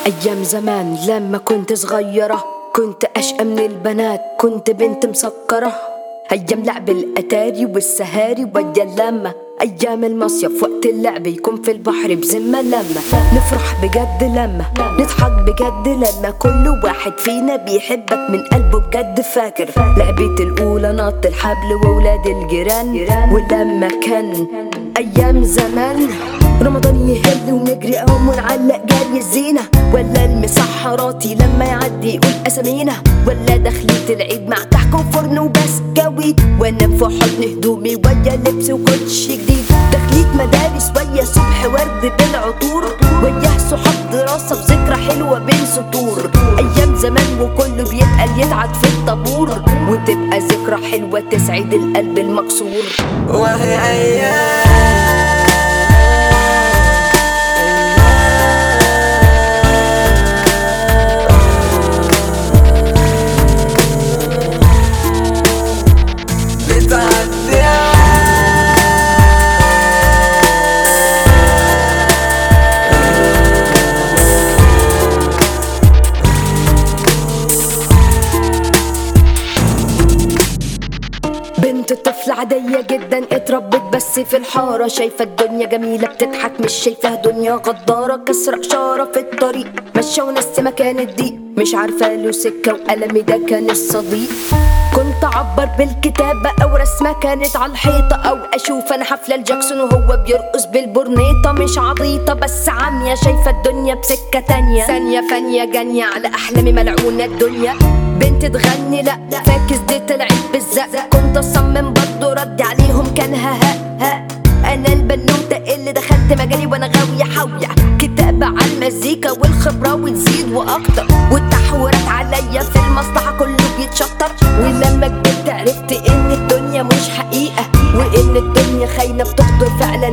أيام زمان لما كنت صغيرة كنت أشقى من البنات، كنت بنت مسكرة. أيام لعب الأتاري والسهاري ويا اللمة، أيام المصيف وقت اللعب يكون في البحر بذمة، لما نفرح بجد، لما نضحك بجد، لما كل واحد فينا بيحبك من قلبه بجد. فاكر لعبة الأولى نط الحبل وولاد الجيران، ولما كان أيام زمان رمضان يهل ونجري قوم ونعلق جري الزينة، ولا المسحراتي لما يعدي يقول أسامينا، ولا دخلة العيد مع كحك وفرن وبسكويت، وانام في حضن هدومي ويا لبس وكوتش جديد، دخليت مدارس ويا صبح ورد بالعطور، ويا صحاب دراسة بذكرى حلوة بين سطور. أيام زمان وكله بيتقل يتعد في الطابور، وتبقى ذكرى حلوة تسعد القلب المكسور. وهي أيام بنت طفل عادية جدا اتربت بس في الحارة، شايفة الدنيا جميلة بتضحك مش شايفة دنيا غدارة، كسر إشارة في الطريق ماشية وناس مكان الضيق، مش عارفة له سكة وقلمي ده كان الصديق. كنت أعبر بالكتابة أو رسمة كانت على الحيطة، أو أشوف أنا حفلة لجاكسون وهو بيرقص بالبورنيطة، مش عبيطة بس عامية شايفة الدنيا بسكة تانية، ثانية فانية جانية على أحلامي ملعونة الدنيا. بنت تغني لأ فاكس دي طلعت بالزق، كنت أصمم برضه ردي عليهم كان ها أنا البنوتة اللي دخلت مجالي وأنا غاوية حاوية كتابة على المزيكا والخبرة وتزيد وأكتر، والتحورات عليا في المصلحة كله بيتشطر. ولما كبرت عرفت إن الدنيا مش حقيقة، وإن الدنيا خاينة بتخطر فعلا